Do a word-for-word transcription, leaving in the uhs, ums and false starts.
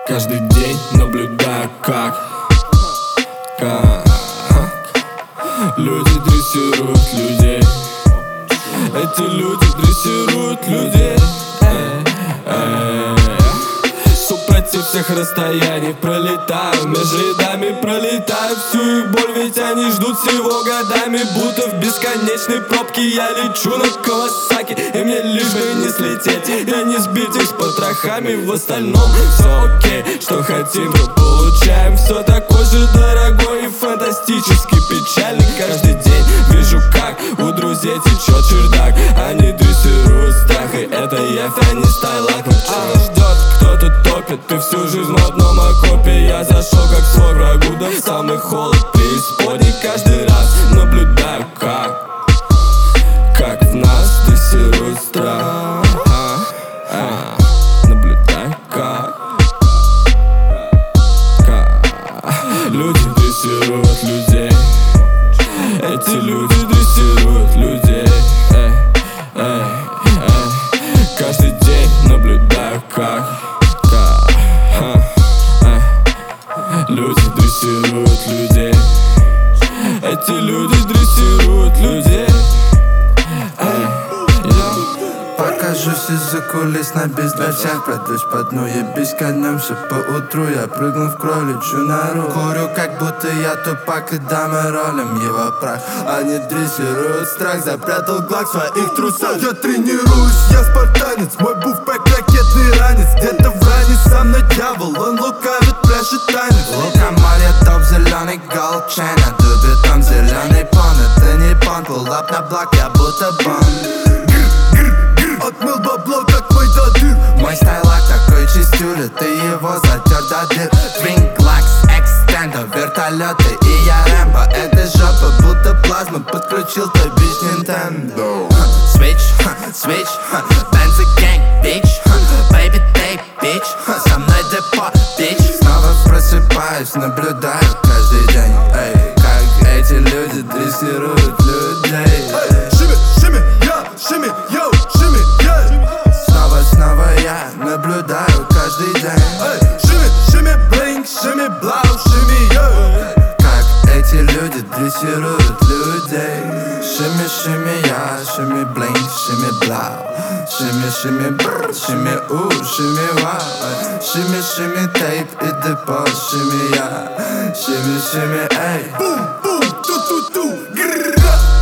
Каждый день наблюдаю, как, как люди дрессируют людей. Эти люди дрессируют людей. Эй, эй. Супротив всех расстояний пролетаю, между рядами пролетаю всю их боль, ведь они ждут всего годами. Будто в бесконечной пробке я лечу на Кавасаки, и мне лишь бы не слететь и не сбить их с потрохами. В остальном все окей, что хотим, то получаем. Все такой же дорогой и фантастически печальный. Каждый день вижу, как у друзей течет чердак. Они дрессируют страх, и это явь, а не стайлак. Но что ждет, кто-то топит, ты всю жизнь в одном окопе. Я зашел как свой врагу, да в самый холод преисподней. Каждый раз наблюдаю, как, как в нас дрессируют страх. а, а, Наблюдаю, как, как люди дрессируют людей. Эти люди дрессируют людей. Эй, эй, эй. Каждый день наблюдаю, как, как а, а. люди дрессируют людей. Эти люди дрессируют людей. Эй, покажусь из-за кулис на бис для всех. Пройдусь по дну, ебись конем все по утру. Я прыгну в кровь, лечу на руку. Курю, как будто я тупак, и дамы ролем его прах. Они дрессируют страх, запрятал глак в своих трусах. Я тренируюсь, я спартанец, мой буфбэк ракетный ранец. Где-то в ране со мной дьявол, он лукавит, пляшет танец. Лукоморье, топ, зеленый голд чейн, а дубит там зеленый пон. Это не пон, пулап на блок, я будто бомб. Отмыл бабло, как мой додыр. Мой стайлак такой чистюля, ты его затер до дыр. Твинк, лакс, экстендо, вертолеты и я Рэмбо. Это жопа, будто плазма, подключил твой бич Nintendo. Switch, switch, Benz gang, bitch. Baby, take, bitch. Со мной депо, bitch. Снова просыпаюсь, наблюдаю каждый день. Эй, как эти люди дрессируют людей. Шими, шими, я, шими, йоу. Снова я наблюдаю каждый день. Эй, шими, шими, блинк, шими, блау, шими, йо. Как эти люди дрессируют людей. Шими, шими, я, шими, блинк, шими, блау. Шими, шими, бррр, шими, у, шими, вау. Шими, шими, тейп и депо, шими, я. Шими, шими, эй. Бум, бум, ту-ту-ту, гррррррр.